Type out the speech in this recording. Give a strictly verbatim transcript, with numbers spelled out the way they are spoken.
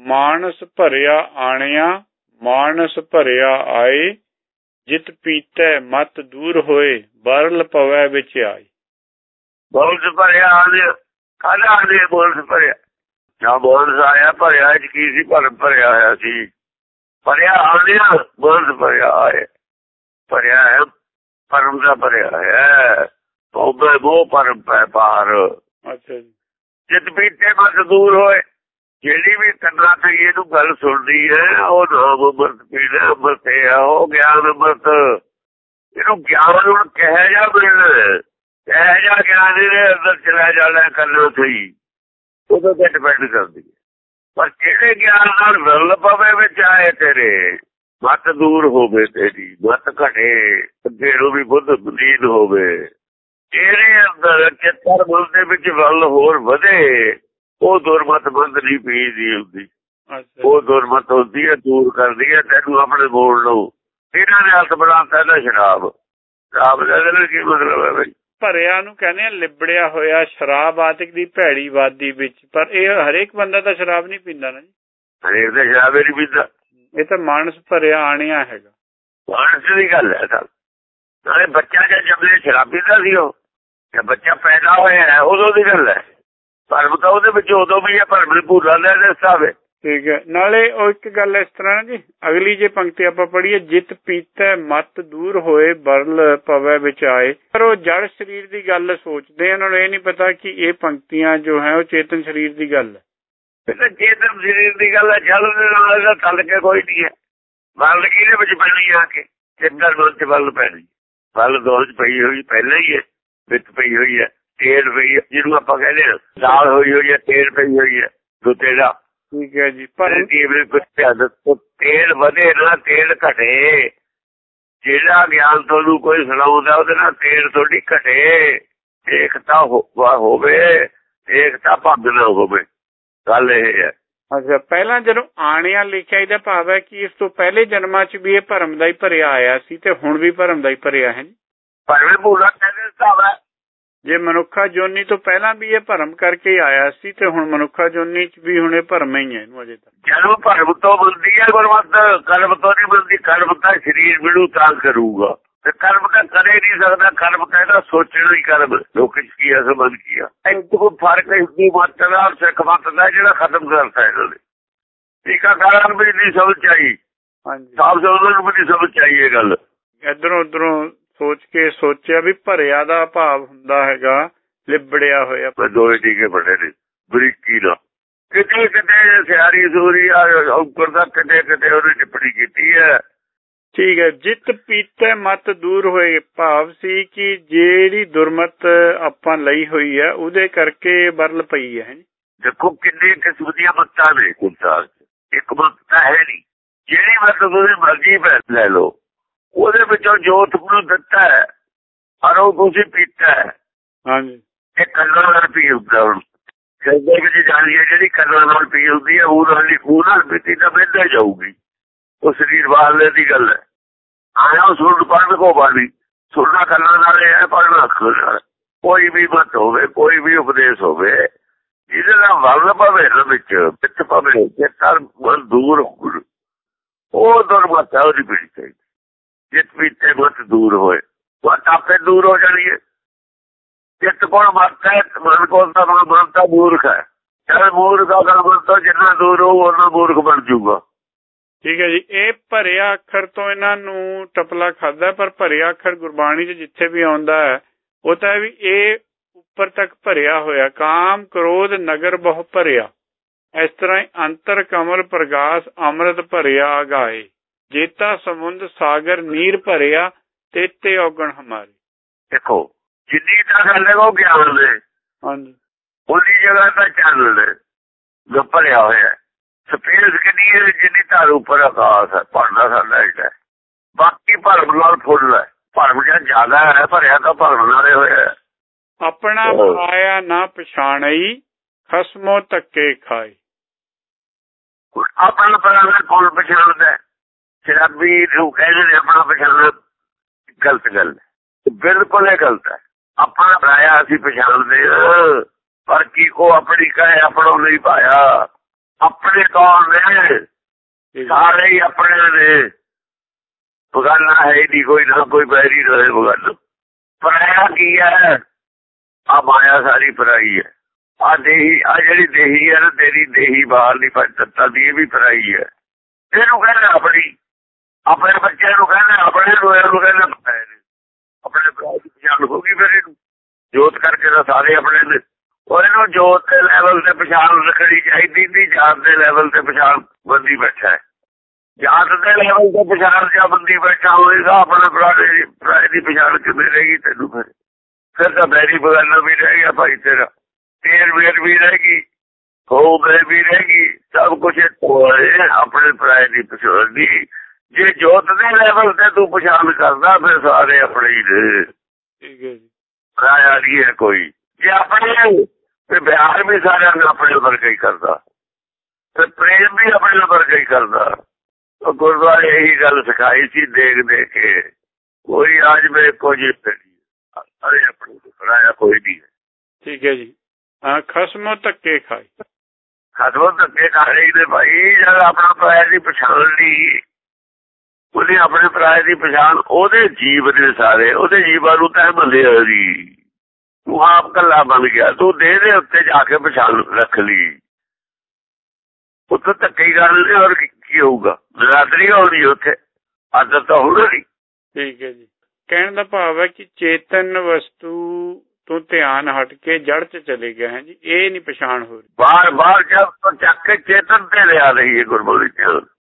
ਮਾਨਸ ਭਰਿਆ ਆਣਿਆ ਮਾਨਸ ਭਰਿਆ ਆਏ ਜਿਤ ਪੀਤੈ ਮਤ ਦੂਰ ਹੋਏ ਬਰਲ ਪਵੈ ਵਿੱਚ ਆਈ। ਬੋਲਸ ਭਰਿਆ ਆਣਿਆ ਕਾਹਦਾ ਆਣਿਆ ਬੋਲਸ ਭਰਿਆ ਜਾਂ ਬੋਲਸ ਆਇਆ ਭਰਿਆ ਚ ਕੀ ਸੀ ਭਰਮ ਭਰਿਆ ਹੋਇਆ ਸੀ। ਭਰਿਆ ਆਣਿਆ ਬੋਲਸ ਭਰਿਆ ਆਏ ਭਰਿਆ ਹੈ ਭਰਮ ਦਾ ਭਰਿਆ ਹੈ ਉਹਦੇ ਮੋਹ ਭਰਮ ਪੈ ਪਾਰ। ਅੱਛਾ ਜੀ। ਜਿਤ ਪੀਤੇ ਮਤ ਦੂਰ ਹੋਏ ਜਿਹੜੀ ਵੀ ਕੰਨਾਂ ਤੇ ਇਹਨੂੰ ਗੱਲ ਸੁਣਦੀ ਹੈ ਉਹ ਨਾਮ ਅੰਮ੍ਰਿਤ ਪੀਣਾ ਅੰਮ੍ਰਿਤ ਹੈ ਉਹ ਗਿਆਨ ਅੰਮ੍ਰਿਤ। ਇਹਨੂੰ ਗਿਆਨ ਹੁਣ ਕਿਹੋ ਜਿਹਾ ਮਿਲਣਾ ਕਿਹੋ ਜਿਹਾ ਗਿਆਨ ਇਹਦੇ ਅੰਦਰ ਚਲਾ ਜਾਣਾ ਕਰਨਾ ਸਹੀ ਉਹਦੇ ਤੇ ਡਿਪੈਂਡ ਕਰਦੀ ਹੈ। ਪਰ ਜਿਹੜੇ ਗਿਆਨ ਨਾਲ ਵਿਰਲ ਪਵੇ ਵਿੱਚ ਆਏ ਤੇਰੇ ਮਤ ਦੂਰ ਹੋਵੇ ਤੇਰੀ ਮਤ ਘਟੇ ਤੇਰੂ ਵੀ ਬੁੱਧ ਬਲੀਨ ਹੋਵੇ ਇਹਦੇ ਅੰਦਰ ਚਿੱਤਰ ਮਨ ਦੇ ਵਿੱਚ ਵਿਰਲ ਹੋਰ ਵਧੇ ਉਹ ਦੁਰਮਤ ਬੰਦ ਨਹੀਂ ਪੀਦੀ ਹੁੰਦੀ। ਉਹ ਦੁਰਮਤ ਹੁੰਦੀ ਹੈ ਦੂਰ ਕਰਦੀ ਹੈ ਤੈਨੂੰ ਆਪਣੇ ਮੋੜ ਲਓ। ਇਹਨਾਂ ਨੇ ਹੱਥ ਬਣਾਤਾ ਇਹਦਾ ਸ਼ਰਾਬ। ਸ਼ਰਾਬ ਦਾ ਕੀ ਮਤਲਬ ਹੈ ਬਈ ਭਰਿਆ ਨੂੰ ਕਹਿੰਦੇ ਆ ਲਿਬੜਿਆ ਹੋਇਆ ਸ਼ਰਾਬ ਆਦਿਕ ਦੀ ਭੈੜੀ ਵਾਦੀ ਵਿੱਚ। ਪਰ ਇਹ ਹਰੇਕ ਬੰਦਾ ਤਾਂ ਸ਼ਰਾਬ ਨਹੀਂ ਪੀਂਦਾ ਨਾ ਜੀ। ਹਰੇਕ ਦਾ ਸ਼ਰਾਬ ਨਹੀਂ ਪੀਂਦਾ। ਇਹ ਤਾਂ ਮਾਨਸ ਭਰਿਆ ਆਣਿਆ ਹੈਗਾ। ਮਾਨਸ ਦੀ ਗੱਲ ਹੈ ਤਾਂ ਨਾਲੇ ਬੱਚਾ ਜਦ ਜੰਮੇ ਸ਼ਰਾਬ ਪੀਂਦਾ ਸੀ ਉਹ ਬੱਚਾ ਪੈਦਾ ਹੋਇਆ ਉਦੋਂ ਦੀ ਗੱਲ ਹੈ। ਭਰਮ ਤਾਂ ਉਹਦੇ ਵਿੱਚ ਉਦੋਂ ਵੀ ਹੈ ਭਰਮ ਭੂਲਾ ਲੈ ਹਿਸਾਬ ਹੈ। ਠੀਕ ਹੈ। ਨਾਲੇ ਉਹ ਇੱਕ ਗੱਲ ਇਸ ਤਰ੍ਹਾਂ ਨਾ ਜੀ ਅਗਲੀ ਜੇ ਪੰਕਤੀ ਆਪਾਂ ਪੜ੍ਹੀਏ ਜਿਤ ਪੀਤੈ ਮਤ ਦੂਰ ਹੋਏ ਬਰਲ ਪਵੈ ਵਿੱਚ ਆਏ। ਪਰ ਉਹ ਜੜ ਸਰੀਰ ਦੀ ਗੱਲ ਸੋਚਦੇ ਉਹਨਾਂ ਨੂੰ ਇਹ ਨਹੀਂ ਪਤਾ ਕਿ ਇਹ ਪੰਕਤੀਆਂ ਜੋ ਹੈ ਉਹ ਚੇਤਨ ਸਰੀਰ ਦੀ ਗੱਲ ਹੈ। ਚੇਤਨ ਸਰੀਰ ਦੀ ਗੱਲ ਹੈ ਜਲ ਦੇ ਨਾਲ ਇਹਦਾ ਤਲ ਕੇ ਕੋਈ ਨਹੀਂ ਹੈ। ਬਲ ਕਿਹਦੇ ਵਿੱਚ ਪੈਣੀ ਆ ਕੇ ਚਿੱਤਰ ਮਨ ਚ ਬਲ ਪੈਣੀ ਬਲ ਦੋ ਚ ਪਈ ਹੋਈ ਪਹਿਲਾਂ ਹੀ ਹੈ ਵਿੱਚ ਪਈ ਹੋਈ ਹੈ ਤੇਲ ਪਈ ਜਿਹਨੂੰ ਆਪਾਂ ਕਹਿੰਦੇ ਹਾਂ ਦਾਲ ਹੋਈ ਹੋਈ ਹੈ ਤੇਲ ਪਈ ਹੋਈ ਹੈ ਦੁੱਤੇ ਦਾ। ਠੀਕ ਹੈ ਜੀ। ਪਰ ਤੇਲ ਵਧੇ ਨਾ ਤੇਲ ਘਟੇ ਜਿਹੜਾ ਗਿਆਨ ਤੁਹਾਨੂੰ ਕੋਈ ਸੁਣਾਉਂਦਾ ਉਹਦੇ ਨਾਲ ਤੇਲ ਥੋੜੀ ਘਟੇ ਏਕਤਾ ਹੋਵੇ ਏਕਤਾ ਭੰਗ ਨਾ ਹੋਵੇ ਗੱਲ ਇਹ ਹੈ। ਅੱਛਾ ਪਹਿਲਾਂ ਜਦੋਂ ਆਣਿਆ ਲਿਖਿਆ ਇਹਦਾ ਭਾਵ ਹੈ ਕਿ ਇਸ ਤੋਂ ਪਹਿਲੇ ਜਨਮਾਂ ਚ ਵੀ ਇਹ ਭਰਮ ਦਾ ਹੀ ਭਰਿਆ ਆਇਆ ਸੀ ਤੇ ਹੁਣ ਵੀ ਭਰਮ ਦਾ ਹੀ ਭਰਿਆ ਹੈ ਜੀ। ਭਰਮ ਭੂਲਾ ਕਹਿੰਦੇ ਹਿਸਾਬ ਹੈ। ਜੇ ਮਨੁੱਖਾ ਜੋਨੀ ਤੋਂ ਪਹਿਲਾਂ ਵੀ ਇਹ ਭਰਮ ਕਰਕੇ ਆਇਆ ਸੀ ਤੇ ਹੁਣ ਮਨੁੱਖਾ ਜੋਨੀ ਚ ਵੀ ਹੁਣ ਇਹ ਭਰਮ ਹੀ ਹੈ ਇਹਨੂੰ ਅਜੇ ਤੱਕ। ਜਦੋਂ ਭਰਮ ਤੋਂ ਮਿਲਦੀ ਹੈ ਗੁਰਮਤ ਕਰਮ ਤੋਂ ਨਹੀਂ ਮਿਲਦੀ। ਕਰਮ ਤਾਂ ਸਰੀਰ ਮਿਲੂ ਤਾਂ ਕਰੂਗਾ ਤੇ ਕਰਮ ਤਾਂ ਕਰੇ ਨਹੀਂ ਸਕਦਾ। ਕਰਮ ਕਹਿੰਦਾ ਸੋਚਣਾ ਹੀ ਕਰਮ ਲੋਕ ਕੀ ਆ ਸਮਝ ਕੀ ਆ ਇੱਕ ਕੋਈ ਫਰਕ ਹਿੰਦੂ ਮਤ ਦਾ ਸਿੱਖ ਮਤ ਦਾ ਜਿਹੜਾ ਖਤਮ ਕਰਤਾ ਇਹਨਾਂ ਨੇ। ਟੀਕਾਕਾਰਾਂ ਵੀ ਨਹੀਂ ਸਮਝ ਆਈ ਸਾਫ ਸਮਝ ਨੂੰ ਵੀ ਨਹੀਂ ਸਮਝ ਆਈ ਇਹ ਗੱਲ। ਇੱਧਰੋਂ ਉੱਧਰੋਂ ਸੋਚ ਕੇ ਸੋਚਿਆ ਵੀ ਭਰਿਆ ਦਾ ਭਾਵ ਹੁੰਦਾ ਹੈਗਾ ਲਿਬੜਿਆ ਹੋਇਆ। ਦੋਏ ਟੀਕੇ ਬੜੇ ਨੇ ਬਰੀਕੀ ਨਾਲ ਕਿਤੇ ਕਿਤੇ ਸਿਆਰੀ ਸੂਰੀ ਔਕਰ ਦਾ ਕਿਤੇ ਕਿਤੇ ਉਹਨੇ ਟਿੱਪਣੀ ਕੀਤੀ ਹੈ। ਠੀਕ ਹੈ। ਜਿਤ ਪੀਤੇ ਮਤ ਦੂਰ ਹੋਏ ਭਾਵ ਸੀ ਕਿ ਜਿਹੜੀ ਦੁਰਮਤ ਆਪਾਂ ਲਈ ਹੋਈ ਹੈ ਉਹਦੇ ਕਰਕੇ ਬਰਲ ਪਈ ਹੈ। ਦੇਖੋ ਕਿੰਨੇ ਕਿਸਮ ਦੀਆਂ ਮੱਤਾਂ ਨੇ ਸੰਸਾਰ ਚ ਇੱਕ ਮੱਤ ਤਾਂ ਹੈ ਨਹੀਂ। ਜਿਹੜੀ ਮੱਤ ਤੁਸੀਂ ਮਰਜ਼ੀ ਲੈ ਲਓ ਉਹਦੇ ਵਿੱਚੋਂ ਜੋ ਤੁਹਾਨੂੰ ਦਿੱਤਾ ਹੈ ਪਰ ਉਹ ਤੁਸੀਂ ਪੀਤਾ ਹੈ। ਹਾਂਜੀ ਇਹ ਕੰਨਾਂ ਨਾਲ ਪੀ ਹੁੰਦਾ ਹੁਣ ਖੇਡੇ ਵਿੱਚ ਜਾਣੀ ਹੈ ਜਿਹੜੀ ਕੰਨਾਂ ਨਾਲ ਪੀ ਹੁੰਦੀ ਹੈ ਉਹ ਨਾਲ ਖੂਹ ਨਾਲ ਪੀਤੀ ਤਾਂ ਮਿਲਦਾ ਜਾਊਗੀ। ਉਹ ਸਰੀਰ ਬਾਹਰਲੇ ਦੀ ਗੱਲ ਹੈ। ਆਇਆ ਸੁਣ ਪੜ੍ਹਨ ਕੋ ਬਾਣੀ ਸੁਣਨਾ ਕੰਨਾਂ ਨਾਲ ਹੈ ਪੜ੍ਹਨਾ ਅੱਖਾਂ ਨਾਲ। ਕੋਈ ਵੀ ਮਤ ਹੋਵੇ ਕੋਈ ਵੀ ਉਪਦੇਸ਼ ਹੋਵੇ ਜਿਹਦੇ ਨਾਲ ਵੱਲ ਪਵੇ ਨਾ ਵਿੱਚ ਪਿੱਛ ਪਵੇ ਚੇਤਰ ਮਨ ਦੂਰ ਹੋਣ ਉਹ ਦੁਰਮਤ ਹੈ ਉਹਦੀ ਪੀੜੀ ਚਾਹੀਦੀ। ਜਿਤ ਪੀਤੇ ਮਤ ਦੂਰ ਹੋਏ ਮਤ ਆਪੇ ਦੂਰ ਹੋ ਜਾਣੀ ਹੈ। ਜਿੱਤ ਕੋਲ ਮਤ ਹੈ ਮਨ ਕੋਲ ਤਾਂ ਮਨ ਤਾਂ ਮੂਰਖ ਹੈ। ਚਾਹੇ ਮੂਰਖ ਅਗਰ ਮਨ ਤੋਂ ਜਿੰਨਾ ਦੂਰ ਹੋਊ ਉਹਨਾਂ ਮੂਰਖ ਬਣ ਜਾਊਗਾ। ਠੀਕ ਹੈ ਜੀ। ਇਹ ਭਰਿਆ ਅੱਖਰ ਤੋਂ ਇਹਨਾਂ ਨੂੰ ਟਪਲਾ ਖਾਦਾ ਪਰ ਭਰਿਆ ਅੱਖਰ ਗੁਰਬਾਣੀ ਚ ਜਿੱਥੇ ਵੀ ਆਉਂਦਾ ਹੈ ਉਹ ਤਾਂ ਵੀ ਇਹ ਉੱਪਰ ਤੱਕ ਭਰਿਆ ਹੋਇਆ ਕਾਮ ਕ੍ਰੋਧ ਨਗਰ ਬਹੁ ਭਰਿਆ। ਇਸ ਤਰ੍ਹਾਂ ਹੀ ਅੰਤਰ ਕਮਲ ਪ੍ਰਗਾਸ ਅੰਮ੍ਰਿਤ ਭਰਿਆ ਗਾਏ ਜੇਤਾ ਸਮੁੰਦ ਸਾਗਰ ਨੀਰ ਭਰਿਆ ਤੇਤੇ ਔਗਣ ਹਮਾਰੇ। ਦੇਖੋ ਜਿੰਨੀ ਤਾਂ ਗੱਲ ਹੈ ਉਹ ਗਿਆਨ ਨੇ ਹਾਂਜੀ ਉਹਦੀ ਜਗ੍ਹਾ ਤਾਂ ਚੱਲ ਨੇ ਭਰਿਆ ਹੋਇਆ। ਸਪੇਸ ਕਿੰਨੀ ਹੈ ਜਿੰਨੀ ਧਾਰ ਉੱਪਰ ਆਕਾਸ਼ ਹੈ ਭਰਨਾ ਸਾਡਾ ਹੈ। ਬਾਕੀ ਭਰਮ ਨਾਲ ਫੁੱਲ ਹੈ। ਭਰਮ ਜਾਂ ਜ਼ਿਆਦਾ ਹੈ ਭਰਿਆ ਤਾਂ ਭਰਮ ਨਾਲੇ ਹੋਇਆ। ਆਪਣਾ ਆਇਆ ਨਾ ਪਛਾਣਈ ਖਸਮੋ ਧੱਕੇ ਖਾਏ। ਆਪਣਾ ਪਰਾਣਾ ਕੌਣ ਪਛਾਣਦਾ? ਸ਼ਰਾਬੀ ਨੂੰ ਕਹਿੰਦੇ ਨੇ ਆਪਣਾ ਪਛਾਣਨਾ ਗਲਤ ਗੱਲ ਬਿਲਕੁਲ ਇਹ ਗਲਤ ਹੈ। ਆਪਣਾ ਬਣਾਇਆ ਅਸੀਂ ਪਛਾਣਦੇ ਹਾਂ ਪਰ ਕੀ ਕੋ ਆਪਣੀ ਕਹੇ ਆਪਣਾ ਨਹੀਂ ਪਾਇਆ। ਆਪਣੇ ਕੌਣ ਨੇ, ਸਾਰੇ ਹੀ ਆਪਣੇ ਨੇ। ਬਗਾਨਾ ਹੈ ਨਹੀਂ ਕੋਈ, ਨਾ ਕੋਈ ਬੈਰੀ ਰਹੇ ਬਗਾਨਾ। ਪਰਾਇਆ ਕੀ ਹੈ? ਆ ਮਾਇਆ ਸਾਰੀ ਪਰਾਈ ਹੈ। ਆ ਦੇਹੀ, ਆ ਜਿਹੜੀ ਦੇਹੀ ਹੈ ਨਾ ਤੇਰੀ, ਦੇਹੀ ਬਾਹਰ ਦੀ ਪੰਜ ਤੱਤਾਂ ਦੀ, ਇਹ ਵੀ ਪਰਾਈ ਹੈ। ਇਹਨੂੰ ਕਹਿੰਦਾ ਆਪਣੀ, ਆਪਣੇ ਬੱਚਿਆਂ ਨੂੰ ਕਹਿੰਦਾ ਆਪਣੇ ਨੂੰ, ਇਹਨੂੰ ਕਹਿੰਦਾ ਆਪਣੇ ਭਰਾ ਦੀ ਪਛਾਣ ਹੋ ਗਈ। ਫਿਰ ਇਹਨੂੰ ਜੋਤ ਕਰਕੇ ਤਾਂ ਸਾਰੇ ਆਪਣੇ ਨੇ। ਉਹ ਇਹਨੂੰ ਜੋਤ ਦੇ ਲੈਵਲ ਤੇ ਪਛਾਣ ਰੱਖਣੀ ਚਾਹੀਦੀ ਨਹੀਂ, ਜਾਤ ਦੇ ਲੈਵਲ ਤੇ ਪਛਾਣ ਬੰਦੀ ਬੈਠਾ ਹੈ। ਜਾਤ ਦੇ ਲੈਵਲ ਤੇ ਪਛਾਣ ਜਾਂ ਬੰਦੀ ਬੈਠਾ ਹੋਏਗਾ, ਆਪਣੇ ਭਰਾ ਦੀ ਭਰਾ ਦੀ ਪਛਾਣ ਕਿਵੇਂ ਰਹੇਗੀ ਤੈਨੂੰ? ਫਿਰ ਫਿਰ ਤਾਂ ਬੈਰੀ ਬਗਾਨਾ ਵੀ ਰਹਿ ਗਿਆ ਭਾਈ ਤੇਰਾ, ਤੇਰ ਵੇਰ ਵੀ ਰਹੇਗੀ, ਹੋ ਗਏ ਵੀ ਰਹੇਗੀ, ਸਭ ਕੁਛ ਆਪਣੇ ਭਰਾ ਦੀ ਪਛਾਣ ਦੀ। ਜੇ ਜੋਤ ਦੇ ਲੈਵਲ ਤੇ ਤੂੰ ਪਛਾਣ ਕਰਦਾ ਫਿਰ ਸਾਰੇ ਆਪਣੇ ਹੀ ਨੇ। ਠੀਕ ਹੈ ਜੀ। ਪਰਾਇਆ ਨਹੀਂ ਹੈ ਕੋਈ। ਜੇ ਆਪਣੇ ਤੇ ਵਿਹਾਰ ਵੀ ਸਾਰਿਆਂ ਨੂੰ ਆਪਣੇ ਵਰਗਾ ਹੀ ਕਰਦਾ, ਤੇ ਪ੍ਰੇਮ ਵੀ ਆਪਣੇ ਵਰਗਾ ਹੀ ਕਰਦਾ। ਉਹ ਗੁਰਦੁਆਰੇ ਇਹੀ ਗੱਲ ਸਿਖਾਈ ਸੀ, ਦੇਖ ਦੇਖ ਕੇ ਕੋਈ ਆਜ ਮੇਰੇ ਕੁਝ ਅਰੇ ਆਪਣੇ ਪਰਾਇਆ ਕੋਈ ਨਹੀਂ ਹੈ। ਠੀਕ ਹੈ ਜੀ। ਹਾਂ, ਖਸਮੋ ਧੱਕੇ ਖਾਈ, ਖਸਮੋ ਧੱਕੇ ਖਾ ਰਹੀ ਨੇ ਭਾਈ। ਜਦ ਆਪਣਾ ਪਰਾਇਆ ਦੀ ਪਛਾਣ ਲਈ, ਉਹਨੇ ਆਪਣੇ ਪਰਾਏ ਦੀ ਪਛਾਣ, ਉਹਦੇ ਜੀਵ ਨੇ ਸਾਰੇ, ਉਹਦੇ ਜੀਵਾਂ ਨੂੰ ਤਾਂ ਮੰਨਿਆ ਜੀ। ਤੂੰ ਆਪ ਕੱਲਾ ਬਣ ਗਿਆ, ਤੂੰ ਦੇਹ ਦੇ ਉੱਤੇ ਜਾ ਕੇ ਪਛਾਣ ਰੱਖ ਲਈ, ਉੱਥੇ ਧੱਕੇ ਹੀ ਕਰਨੇ। ਹੋਰ ਕੀ ਹੋਊਗਾ? ਬਰਾਦਰੀ ਹੋਣੀ ਉੱਥੇ, ਆਦਤ ਤਾਂ ਹੋਣਾ ਨਹੀਂ। ਠੀਕ ਹੈ ਜੀ। ਕਹਿਣ ਦਾ ਭਾਵ ਹੈ ਕਿ ਚੇਤਨ ਵਸਤੂ ਤੋਂ ਧਿਆਨ ਹਟ ਕੇ ਜੜ ਚ ਚਲੇ ਗਿਆ ਹੈ ਜੀ, ਇਹ ਨਹੀਂ ਪਛਾਣ ਹੋ ਰਹੀ। ਬਾਰ ਬਾਰ ਜਦ ਚੱਕ ਕੇ ਚੇਤਨ ਤੇ ਲਿਆ ਰਹੀ ਹੈ ਗੁਰਬਾਣੀ ਧਿਆਨ।